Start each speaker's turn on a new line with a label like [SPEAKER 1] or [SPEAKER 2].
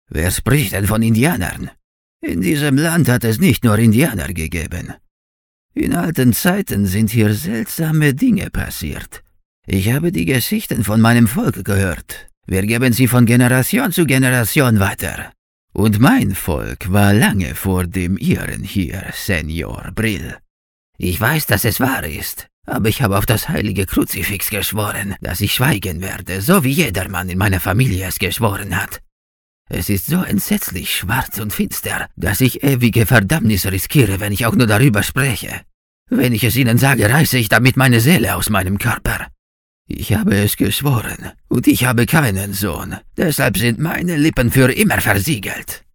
[SPEAKER 1] Wer spricht denn von Indianern? In diesem Land hat es nicht nur Indianer gegeben. In alten Zeiten sind hier seltsame Dinge passiert. Ich habe die Geschichten von meinem Volk gehört. Wir geben sie von Generation zu Generation weiter. Und mein Volk war lange vor dem Ihren hier, Senior Brill. Ich weiß, dass es wahr ist, aber ich habe auf das heilige Kruzifix geschworen, dass ich schweigen werde, so wie jedermann in meiner Familie es geschworen hat. Es ist so entsetzlich schwarz und finster, dass ich ewige Verdammnis riskiere, wenn ich auch nur darüber spreche. Wenn ich es Ihnen sage, reiße ich damit meine Seele aus meinem Körper. Ich habe es geschworen, und ich habe keinen Sohn, deshalb sind meine Lippen für immer versiegelt.